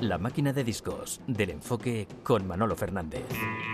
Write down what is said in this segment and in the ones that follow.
La máquina de discos del Enfoque con Manolo Fernández.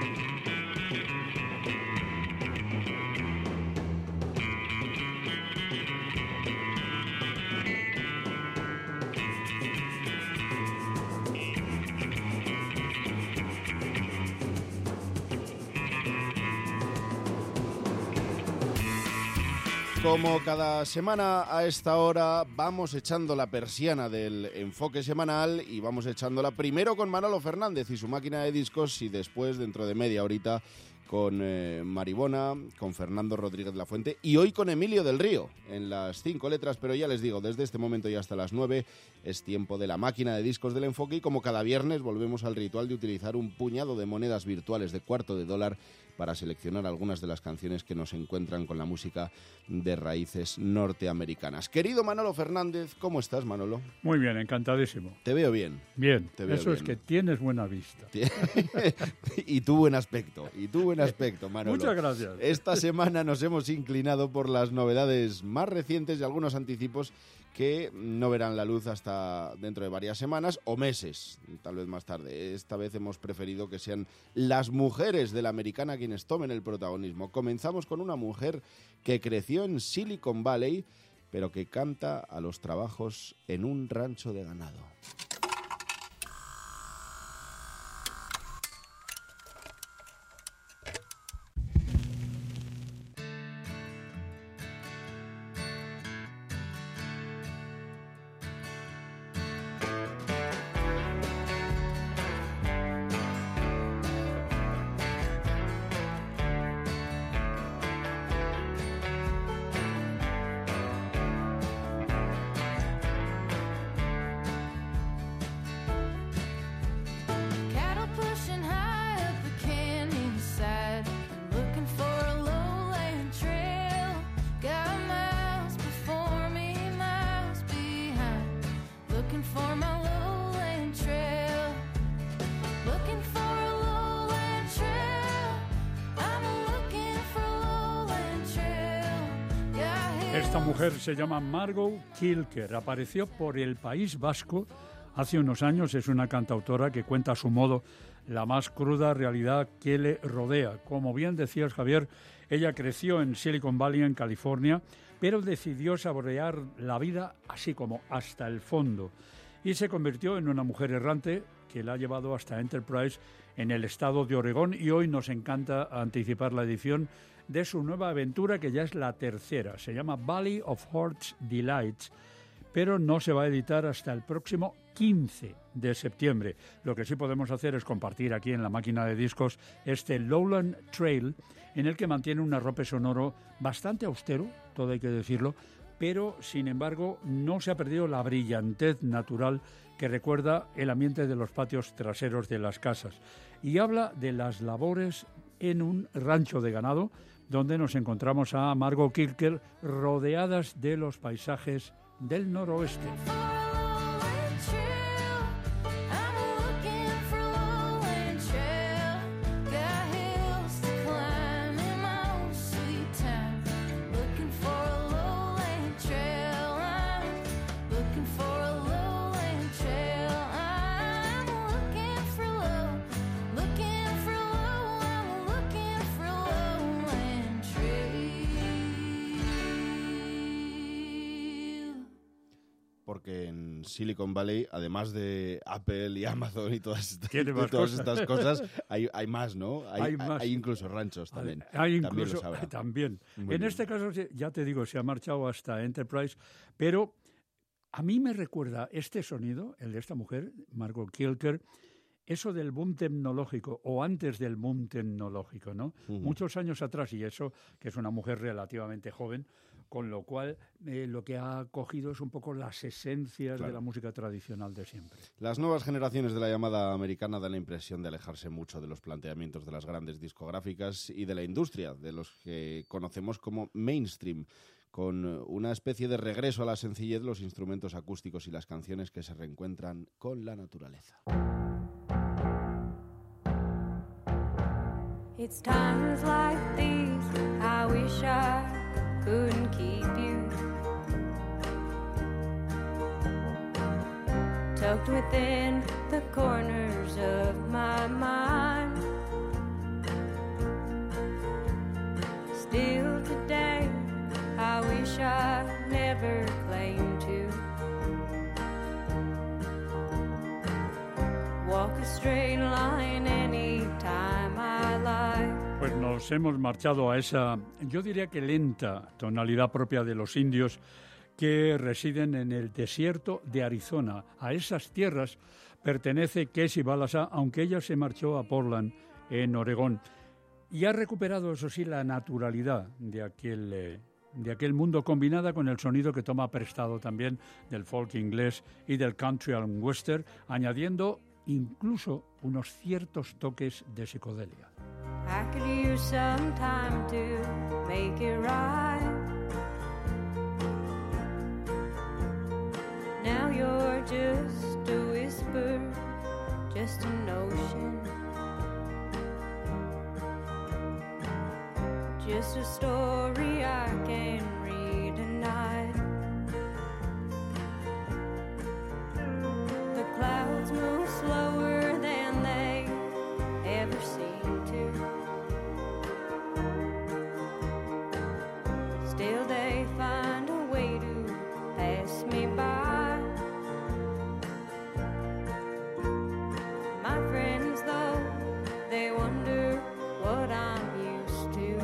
Como cada semana a esta hora vamos echando la persiana del Enfoque semanal y vamos echándola primero con Manolo Fernández y su máquina de discos y después, dentro de media horita, con Maribona, con Fernando Rodríguez Lafuente y hoy con Emilio del Río en las 5 letras, pero ya les digo, desde este momento y hasta las 9 es tiempo de la máquina de discos del Enfoque y como cada viernes volvemos al ritual de utilizar un puñado de monedas virtuales de $0.25 para seleccionar algunas de las canciones que nos encuentran con la música de raíces norteamericanas. Querido Manolo Fernández, ¿cómo estás, Manolo? Muy bien, encantadísimo. Te veo bien. Bien, te veo eso bien. Es que tienes buena vista. Y tú buen aspecto, Manolo. Muchas gracias. Esta semana nos hemos inclinado por las novedades más recientes y algunos anticipos que no verán la luz hasta dentro de varias semanas o meses, tal vez más tarde. Esta vez hemos preferido que sean las mujeres de la americana quienes tomen el protagonismo. Comenzamos con una mujer que creció en Silicon Valley, pero que canta a los trabajos en un rancho de ganado. Esta mujer se llama Margot Kilker, apareció por el País Vasco hace unos años, es una cantautora que cuenta a su modo la más cruda realidad que le rodea. Como bien decías, Javier, ella creció en Silicon Valley, en California, pero decidió saborear la vida así como hasta el fondo y se convirtió en una mujer errante que la ha llevado hasta Enterprise en el estado de Oregón y hoy nos encanta anticipar la edición de su nueva aventura, que ya es la tercera. Se llama Valley of Heart's Delights, pero no se va a editar hasta el próximo 15 de septiembre. Lo que sí podemos hacer es compartir aquí en la máquina de discos este Lowland Trail, en el que mantiene un arrope sonoro bastante austero, todo hay que decirlo, pero sin embargo no se ha perdido la brillantez natural que recuerda el ambiente de los patios traseros de las casas. Y habla de las labores en un rancho de ganado, donde nos encontramos a Margot Kilker rodeadas de los paisajes del noroeste. Porque en Silicon Valley, además de Apple y Amazon y todas estas cosas, hay más, ¿no? Hay incluso ranchos también. También. Muy en bien. este caso, ya te digo, se ha marchado hasta Enterprise, pero a mí me recuerda este sonido, el de esta mujer, Margot Kilker, eso del boom tecnológico o antes del boom tecnológico, ¿no? Muchos años atrás, y eso que es una mujer relativamente joven, con lo cual lo que ha cogido es un poco las esencias de la música tradicional de siempre. Las nuevas generaciones de la llamada americana dan la impresión de alejarse mucho de los planteamientos de las grandes discográficas y de la industria, de los que conocemos como mainstream, con una especie de regreso a la sencillez, los instrumentos acústicos y las canciones que se reencuentran con la naturaleza. It's times like these I wish I couldn't keep you. tucked within the corners of my mind. Still today, I wish I never claimed to walk a straight line anytime I like. Pues nos hemos marchado a esa, yo diría que lenta tonalidad propia de los indios que residen en el desierto de Arizona. A esas tierras pertenece Casey Balasa, aunque ella se marchó a Portland, en Oregón. Y ha recuperado, eso sí, la naturalidad de aquel mundo, combinada con el sonido que toma prestado también del folk inglés y del country and western, añadiendo incluso unos ciertos toques de psicodelia. I could use some time to make it right. Now you're just a whisper, just a notion, just a story I can read tonight. The clouds move slower than they ever seem to. Still they find a way to pass me by. My friends, though, they wonder what I'm used to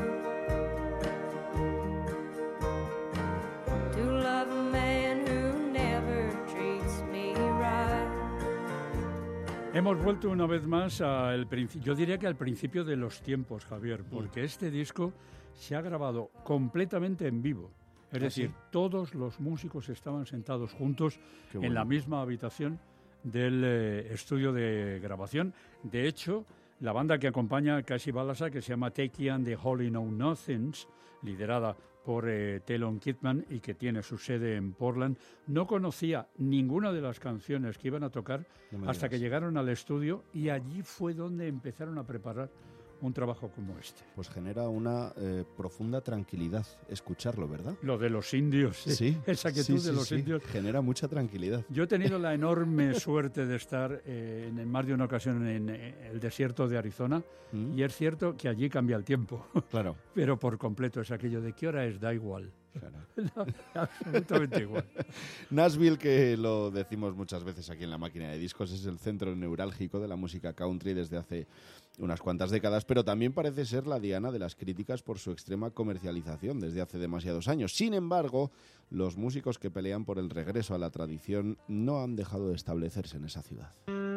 love a man who never treats me right. Hemos vuelto una vez más yo diría que al principio de los tiempos, Javier, porque este disco se ha grabado completamente en vivo. Es decir, todos los músicos estaban sentados juntos en la misma habitación del estudio de grabación. De hecho, la banda que acompaña a Casey Balasa, que se llama Takey and the Holy Know Nothings, liderada por Talon Kidman y que tiene su sede en Portland, no conocía ninguna de las canciones que iban a tocar hasta que llegaron al estudio, y allí fue donde empezaron a preparar un trabajo como este. Pues genera una profunda tranquilidad escucharlo, ¿verdad? Lo de los indios, sí, esa quietud de los indios. Genera mucha tranquilidad. Yo he tenido la enorme suerte de estar en más de una ocasión en el desierto de Arizona, y es cierto que allí cambia el tiempo. Claro. Pero por completo es aquello de ¿qué hora es? Da igual. Claro. No, absolutamente igual. Nashville, que lo decimos muchas veces aquí en La Máquina de Discos, es el centro neurálgico de la música country desde hace unas cuantas décadas, pero también parece ser la diana de las críticas por su extrema comercialización desde hace demasiados años. Sin embargo, los músicos que pelean por el regreso a la tradición no han dejado de establecerse en esa ciudad.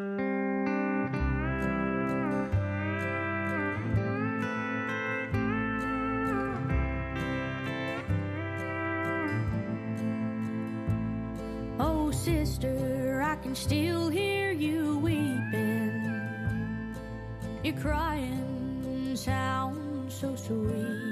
Oh, sister, I can still hear you weeping. Your crying sounds so sweet.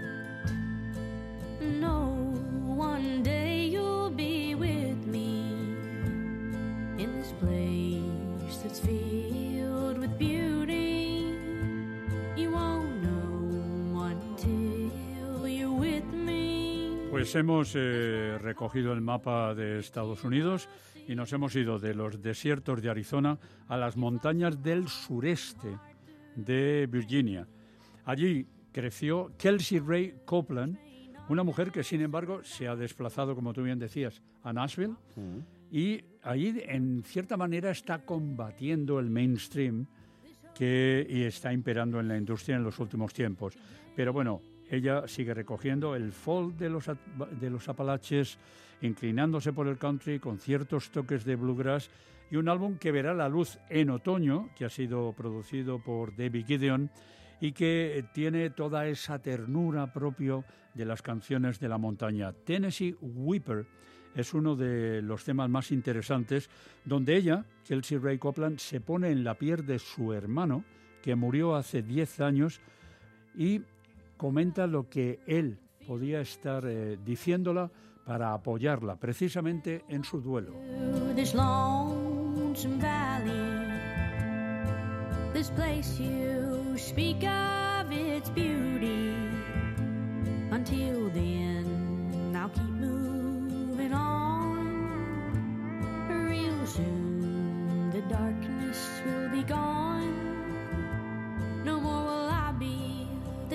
No, one day you'll be with me in this place that's filled with beauty. You won't know until you're with me. Pues hemos recogido el mapa de Estados Unidos y nos hemos ido de los desiertos de Arizona a las montañas del sureste de Virginia. Allí creció Kelsey Ray Copeland, una mujer que, sin embargo, se ha desplazado, como tú bien decías, a Nashville, y allí, en cierta manera, está combatiendo el mainstream y está imperando en la industria en los últimos tiempos. Pero bueno, ella sigue recogiendo el folk de los Apalaches, inclinándose por el country con ciertos toques de bluegrass, y un álbum que verá la luz en otoño, que ha sido producido por David Gideon y que tiene toda esa ternura propio de las canciones de la montaña. Tennessee Whipper es uno de los temas más interesantes, donde ella, Kelsey Ray Copeland, se pone en la piel de su hermano, que murió hace 10 años, y comenta lo que él podía estar diciéndola para apoyarla precisamente en su duelo. This lonesome valley, this place you speak of its beauty. Until then, I'll keep moving on. Real soon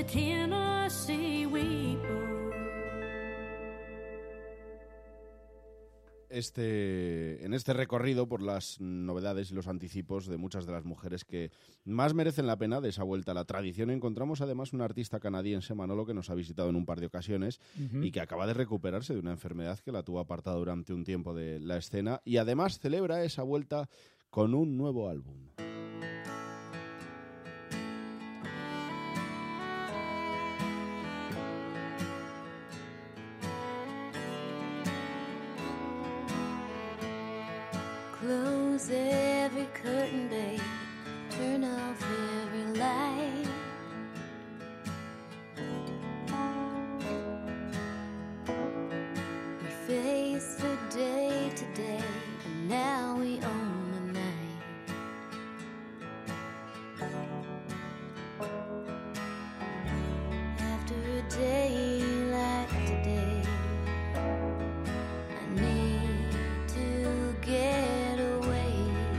the Tennessee Weeper. En este recorrido por las novedades y los anticipos de muchas de las mujeres que más merecen la pena de esa vuelta a la tradición, encontramos además un artista canadiense, Manolo, que nos ha visitado en un par de ocasiones y que acaba de recuperarse de una enfermedad que la tuvo apartada durante un tiempo de la escena y además celebra esa vuelta con un nuevo álbum. Close every curtain, babe. Turn off every light. We face the day today, and now we own the night. After a day like today, I need to get away.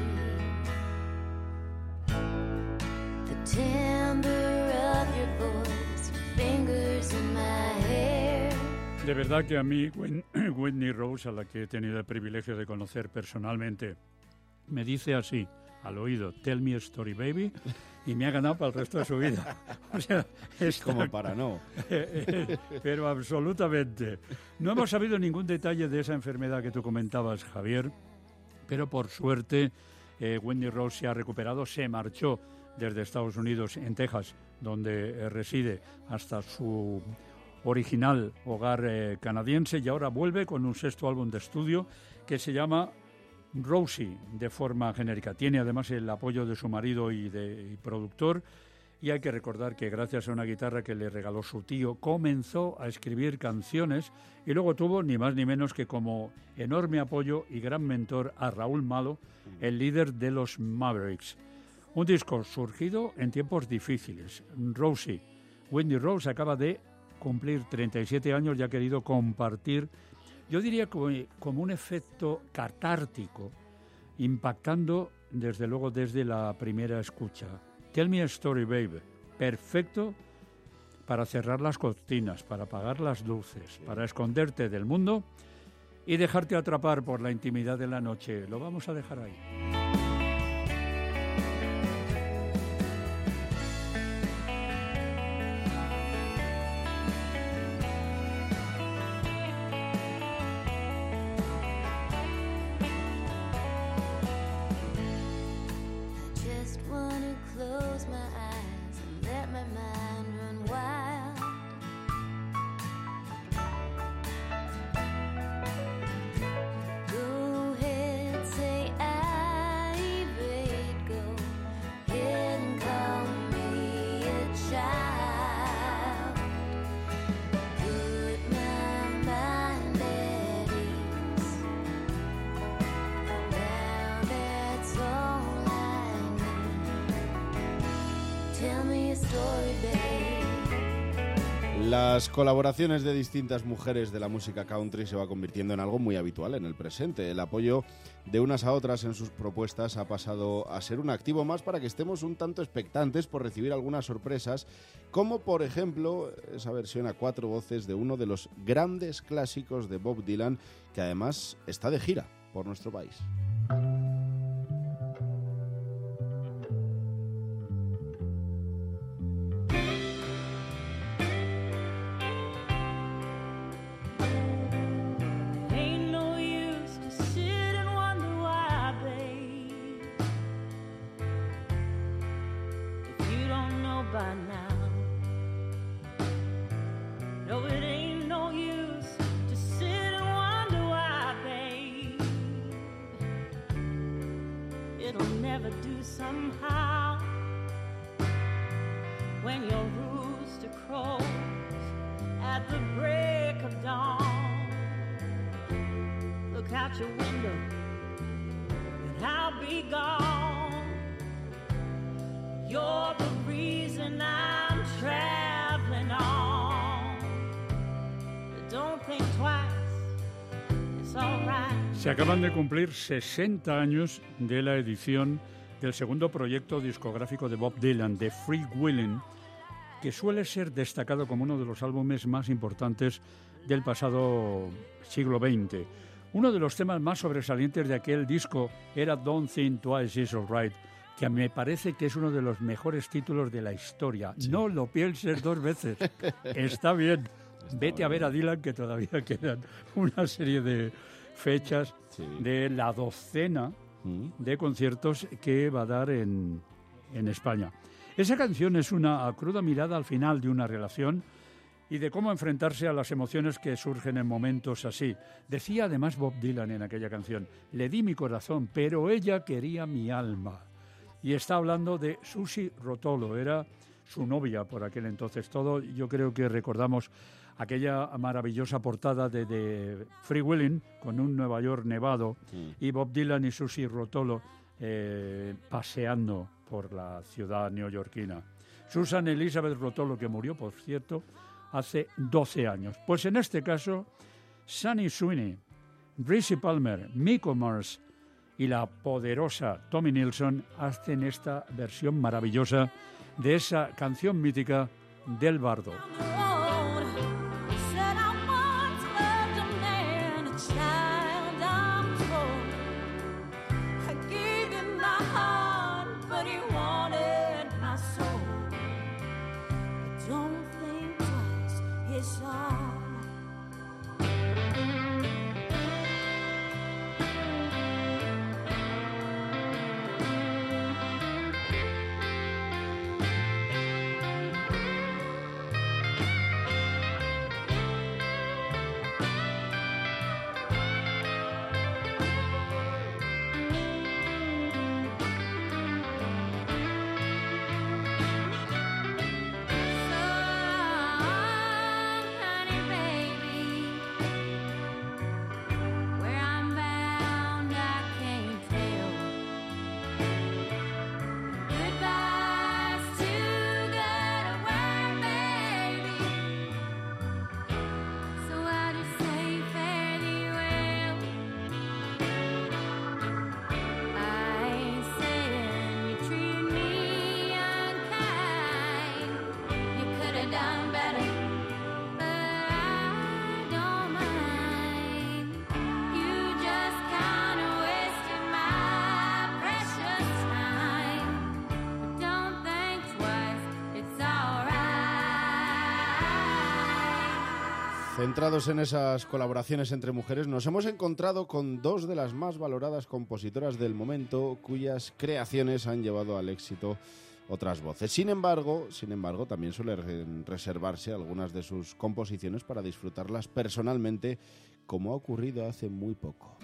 The timbre of your voice, your fingers in my hair. De verdad que a mí, Whitney Rose, a la que he tenido el privilegio de conocer personalmente, me dice así, al oído, "Tell me a story, baby", y me ha ganado para el resto de su vida. O sea, Como para no. Pero absolutamente. No hemos sabido ningún detalle de esa enfermedad que tú comentabas, Javier, pero por suerte Whitney Rose se ha recuperado, se marchó desde Estados Unidos, en Texas, donde reside, hasta su original hogar canadiense, y ahora vuelve con un sexto álbum de estudio que se llama Rosie, de forma genérica. Tiene además el apoyo de su marido y productor, y hay que recordar que gracias a una guitarra que le regaló su tío, comenzó a escribir canciones y luego tuvo ni más ni menos que como enorme apoyo y gran mentor a Raúl Malo, el líder de los Mavericks. Un disco surgido en tiempos difíciles. Rosie, Whitney Rose acaba de cumplir 37 años y ha querido compartir, yo diría como un efecto catártico, impactando desde luego desde la primera escucha. Tell me a story, baby. Perfecto para cerrar las cortinas, para apagar las luces, para esconderte del mundo y dejarte atrapar por la intimidad de la noche. Lo vamos a dejar ahí. Just wanna close my eyes and let my mind run wild. Go ahead, say irate, go ahead and call me a child. Put my mind at ease. Now that's all I need. Tell me a story, babe. Las colaboraciones de distintas mujeres de la música country se va convirtiendo en algo muy habitual en el presente. El apoyo de unas a otras en sus propuestas ha pasado a ser un activo más para que estemos un tanto expectantes por recibir algunas sorpresas, como por ejemplo esa versión a 4 voces de uno de los grandes clásicos de Bob Dylan, que además está de gira por nuestro país. Ain't no use to sit and wonder why, babe. If you don't know by now. No, it ain't no use to sit and wonder why, babe. It'll never do somehow. When your rooster crows at the break of dawn, look out your window and I'll be gone. You're the reason I'm traveling on. But don't think twice, it's alright. Se acaban de cumplir 60 años de la edición del segundo proyecto discográfico de Bob Dylan, The Freewheelin', que suele ser destacado como uno de los álbumes más importantes del pasado siglo XX. Uno de los temas más sobresalientes de aquel disco era Don't Think Twice Is Alright, que me parece que es uno de los mejores títulos de la historia. Sí. No lo pienses dos veces. Está bien. Vete a ver a Dylan, que todavía quedan una serie de fechas de la docena de conciertos que va a dar en España. Esa canción es una cruda mirada al final de una relación y de cómo enfrentarse a las emociones que surgen en momentos así. Decía además Bob Dylan en aquella canción: le di mi corazón, pero ella quería mi alma. Y está hablando de Susie Rotolo, era su novia por aquel entonces. Todo, yo creo que recordamos aquella maravillosa portada de Free Willing, con un Nueva York nevado, y Bob Dylan y Susie Rotolo paseando por la ciudad neoyorquina. Susan Elizabeth Rotolo, que murió, por cierto, hace 12 años. Pues en este caso, Sunny Sweeney, Rizzy Palmer, Miko Mars y la poderosa Tommy Nilsson hacen esta versión maravillosa de esa canción mítica del Bardo. Centrados en esas colaboraciones entre mujeres, nos hemos encontrado con dos de las más valoradas compositoras del momento, cuyas creaciones han llevado al éxito otras voces. Sin embargo, también suelen reservarse algunas de sus composiciones para disfrutarlas personalmente, como ha ocurrido hace muy poco.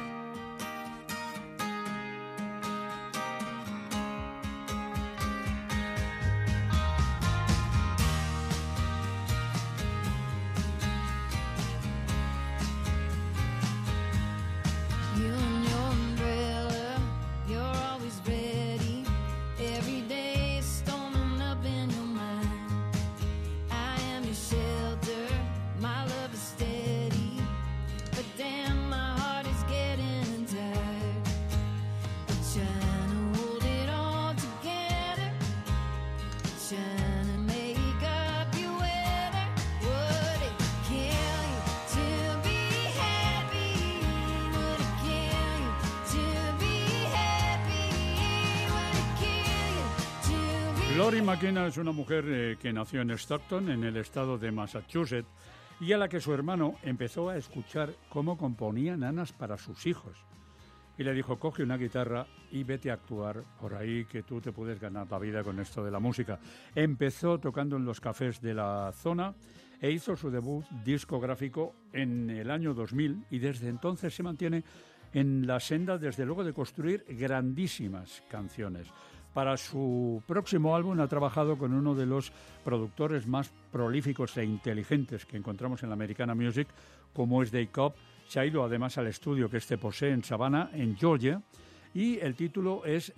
Lori McKenna es una mujer que nació en Stockton, en el estado de Massachusetts, y a la que su hermano empezó a escuchar cómo componía nanas para sus hijos. Y le dijo: coge una guitarra y vete a actuar por ahí, que tú te puedes ganar la vida con esto de la música. Empezó tocando en los cafés de la zona e hizo su debut discográfico en el año 2000 y desde entonces se mantiene en la senda, desde luego, de construir grandísimas canciones. Para su próximo álbum ha trabajado con uno de los productores más prolíficos e inteligentes que encontramos en la Americana Music, como es Dave Cobb. Se ha ido además al estudio que posee en Savannah, en Georgia, y el título es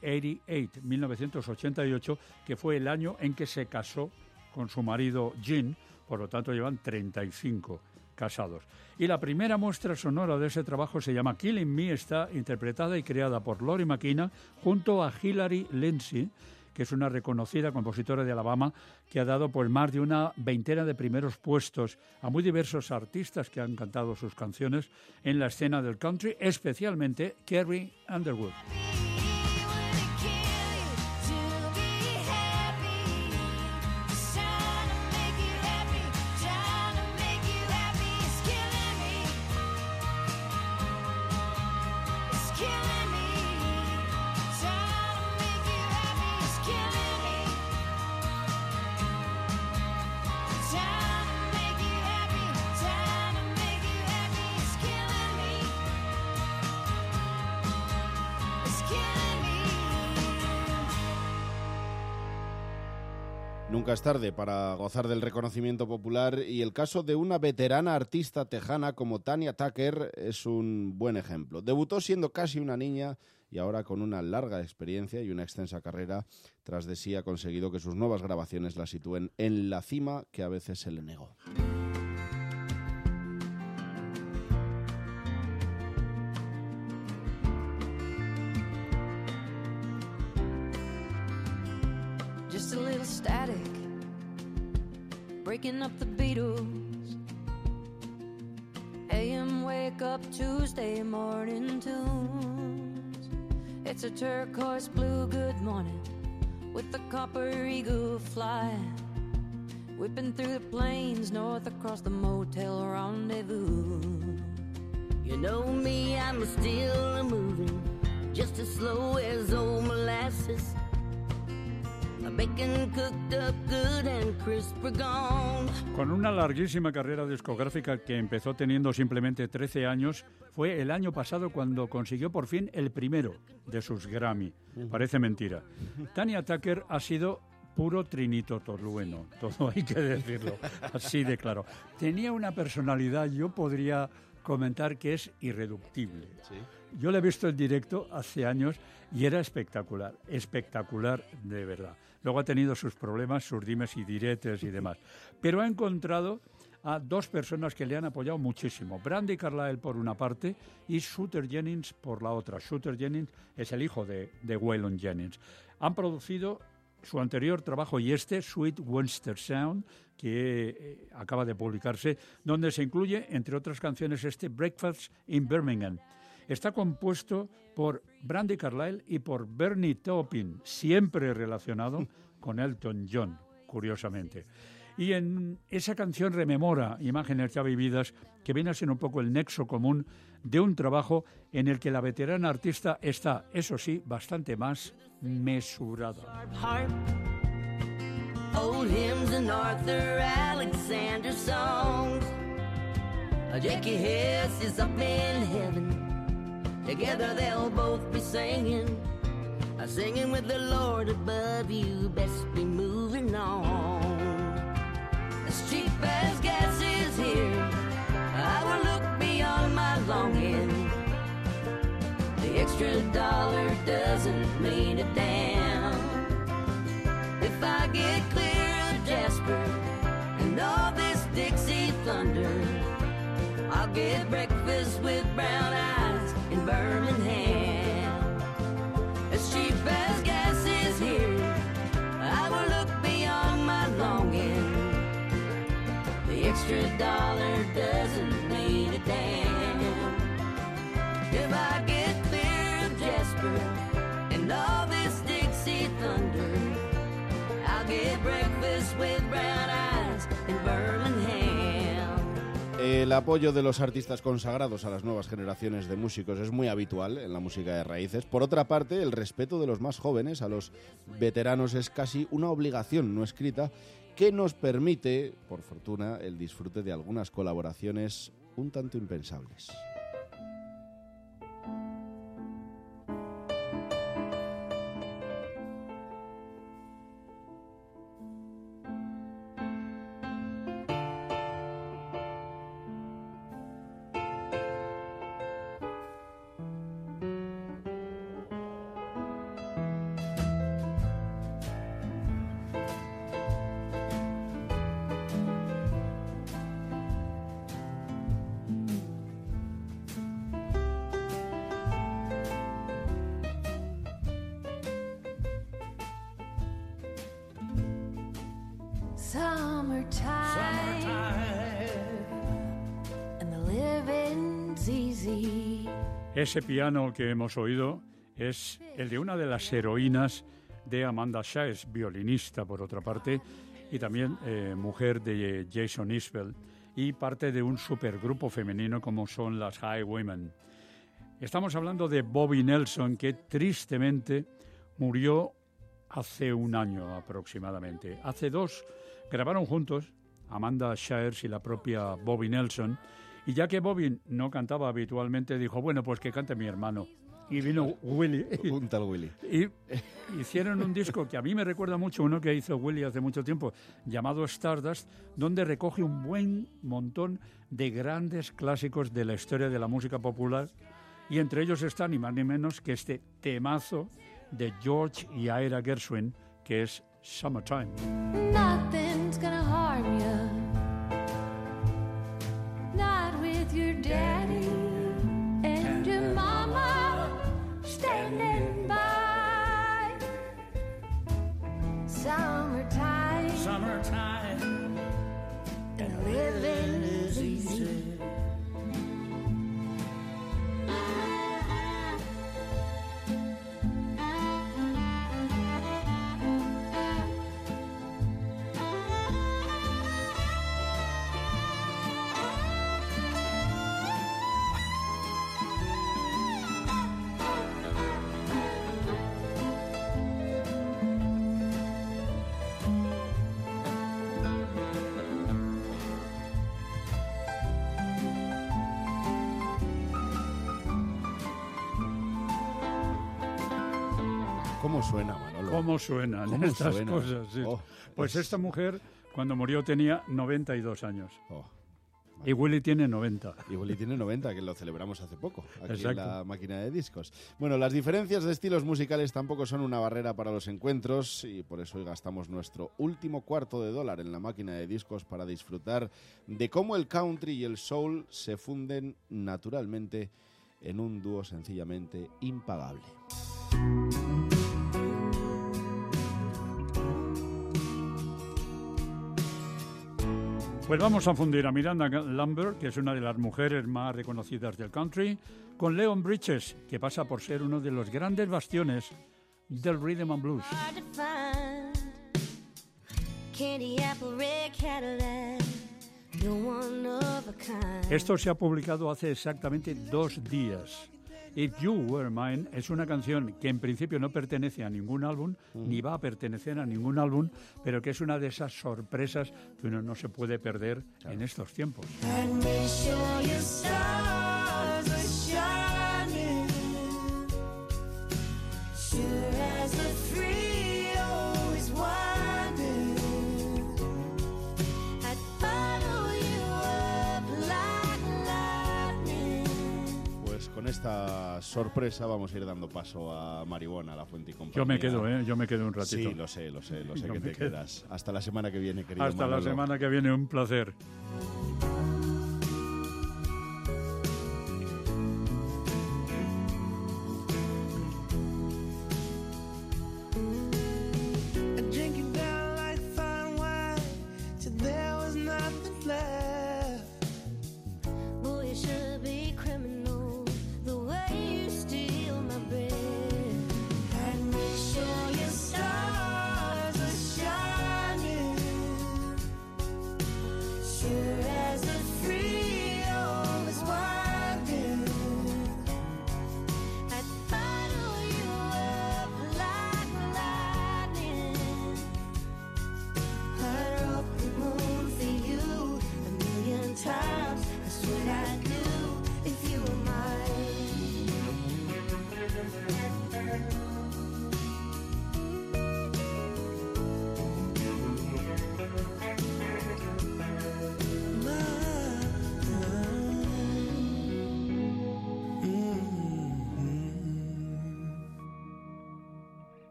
1988, que fue el año en que se casó con su marido Gene, por lo tanto llevan 35 casados. Y la primera muestra sonora de ese trabajo se llama Killing Me, está interpretada y creada por Lori McKenna junto a Hilary Lindsey, que es una reconocida compositora de Alabama que ha dado pues más de una veintena de primeros puestos a muy diversos artistas que han cantado sus canciones en la escena del country, especialmente Carrie Underwood. Nunca es tarde para gozar del reconocimiento popular y el caso de una veterana artista tejana como Tanya Tucker es un buen ejemplo. Debutó siendo casi una niña y ahora con una larga experiencia y una extensa carrera tras de sí ha conseguido que sus nuevas grabaciones la sitúen en la cima que a veces se le negó. Just a little static, breaking up the Beatles. AM wake up Tuesday morning tunes. It's a turquoise blue good morning with the copper eagle flying, whipping through the plains north across the motel rendezvous. You know me, I'm still moving, just as slow as old molasses. Bacon cooked up good and crisp or gone. Con una larguísima carrera discográfica que empezó teniendo simplemente 13 años, fue el año pasado cuando consiguió por fin el primero de sus Grammy. Parece mentira. Tanya Tucker ha sido puro trinitotolueno, todo hay que decirlo, así de claro. Tenía una personalidad, yo podría comentar que es irreductible. ¿Sí? Yo la he visto en directo hace años y era espectacular de verdad. Luego ha tenido sus problemas, sus dimes y diretes y demás. Pero ha encontrado a dos personas que le han apoyado muchísimo. Brandi Carlile por una parte y Shooter Jennings por la otra. Shooter Jennings es el hijo de Waylon Jennings. Han producido su anterior trabajo y Sweet Western Sound, que acaba de publicarse, donde se incluye, entre otras canciones, Breakfast in Birmingham. Está compuesto por Brandi Carlile y por Bernie Taupin, siempre relacionado con Elton John, curiosamente. Y en esa canción rememora imágenes ya vividas que viene a ser un poco el nexo común de un trabajo en el que la veterana artista está, eso sí, bastante más mesurada. Old hymns and Arthur Alexander songs. Jackie Hess is up in heaven. Together they'll both be singing, singing with the Lord above you. Best be moving on. As cheap as gas is here, I will look beyond my longing. The extra dollar doesn't mean a damn. If I get clear of Jasper and all this Dixie thunder, I'll get breakfast with brown eyes in Birmingham. As cheap as gas is here, I will look beyond my longing. The extra dollar doesn't mean a damn. If I get clear of Jasper and all this Dixie thunder, I'll get breakfast with brown eyes in Birmingham. El apoyo de los artistas consagrados a las nuevas generaciones de músicos es muy habitual en la música de raíces. Por otra parte, el respeto de los más jóvenes a los veteranos es casi una obligación no escrita que nos permite, por fortuna, el disfrute de algunas colaboraciones un tanto impensables. Summertime. And the living's easy. Ese piano que hemos oído es el de una de las heroínas de Amanda Shires, violinista por otra parte, y también mujer de Jason Isbell, y parte de un supergrupo femenino como son las Highwaymen. Estamos hablando de Bobby Nelson, que tristemente murió hace un año aproximadamente. Hace 2 grabaron juntos, Amanda Shires y la propia Bobby Nelson, y ya que Bobby no cantaba habitualmente, dijo, bueno, pues que cante mi hermano. Y vino Willie. Un tal Willie. Y hicieron un disco que a mí me recuerda mucho, uno que hizo Willie hace mucho tiempo, llamado Stardust, donde recoge un buen montón de grandes clásicos de la historia de la música popular, y entre ellos está ni más ni menos que este temazo de George y Ira Gershwin, que es Summertime. Nothing's gonna harm you. Not with your daddy and your mama standing by. Summertime. Summertime. And living is easy. ¿Cómo suena, Manolo? ¿Cómo suenan ¿Cómo estas suena? cosas? Sí. Oh, Pues esta mujer, cuando murió, tenía 92 años. Oh. Y Willie tiene 90. Y Willie tiene 90, que lo celebramos hace poco, aquí Exacto. en la máquina de discos. Bueno, las diferencias de estilos musicales tampoco son una barrera para los encuentros, y por eso hoy gastamos nuestro último $1/4 en la máquina de discos para disfrutar de cómo el country y el soul se funden naturalmente en un dúo sencillamente impagable. Pues vamos a fundir a Miranda Lambert, que es una de las mujeres más reconocidas del country, con Leon Bridges, que pasa por ser uno de los grandes bastiones del rhythm and blues. Hard to find. Candy apple red Cadillac. No one of a kind. Esto se ha publicado hace exactamente 2 días. If You Were Mine es una canción que en principio no pertenece a ningún álbum, ni va a pertenecer a ningún álbum, pero que es una de esas sorpresas que uno no se puede perder en estos tiempos. And make sure your stars are shining. Sure as the Frio is winding. I'd follow you up like lightning. Pues con esta sorpresa vamos a ir dando paso a Marihuana, La Fuente y compañía. Yo me quedo un ratito. Sí, lo sé Yo que me te quedo. quedas. Hasta la semana que viene, querido Hasta la Manolo. semana que viene, un placer.